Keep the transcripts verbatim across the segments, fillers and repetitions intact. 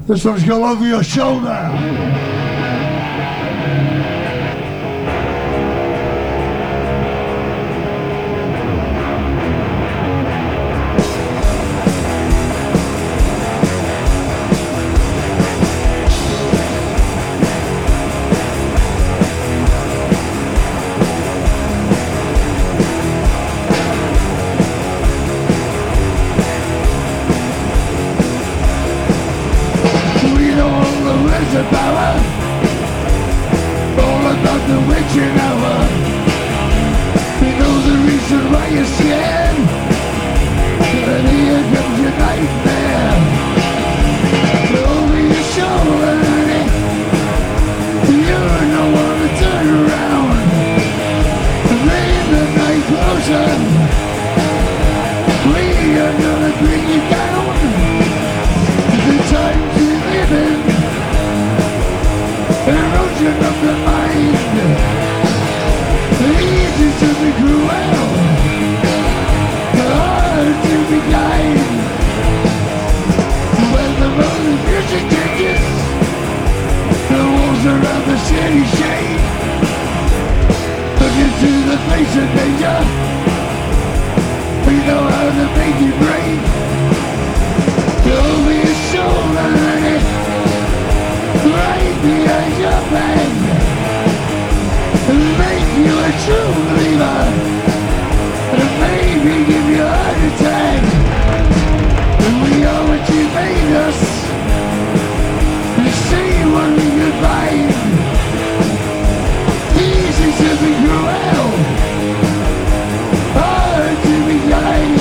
This one's got over your shoulder. The power, all about the witching hour. We know the reason why you're scared, and here comes your nightmare. Over your shoulder, you don't want to turn around. Laying the night closer, we are gonna bring you down. The times we live in, erosion of the mind, easy to be cruel, hard to be kind. When the rolling music changes, the walls around the city shake. Look into the face of danger, we know how to make you break. Over your shoulder, right behind your back, make you a true believer, and maybe give you a heart attack. And we are what you made us, and see what we could find. Easy to be cruel, hard to be kind.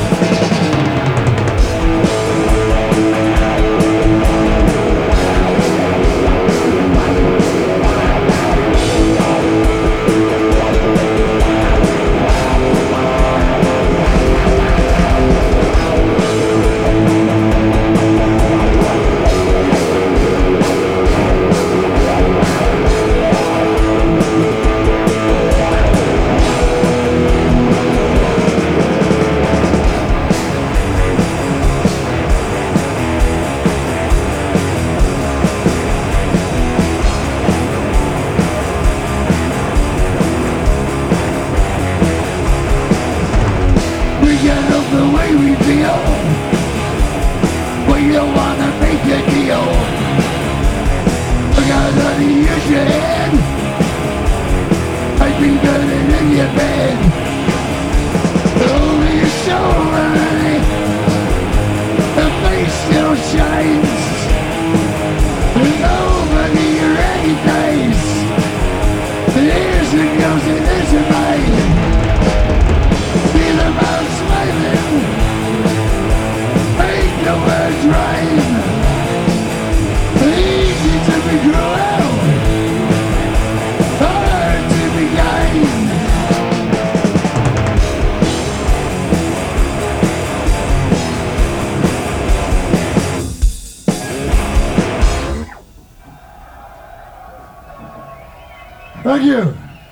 Thank you.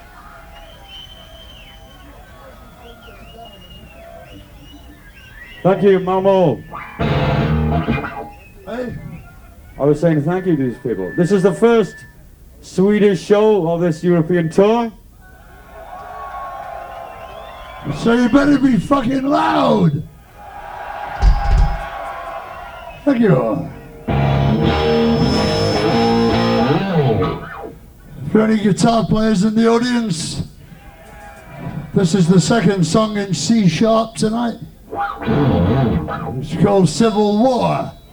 Thank you, Malmo. Hey. I was saying thank you to these people. This is the first Swedish show of this European tour. So you better be fucking loud. Thank you. For any guitar players in the audience, this is the second song in C sharp tonight. It's called Civil War.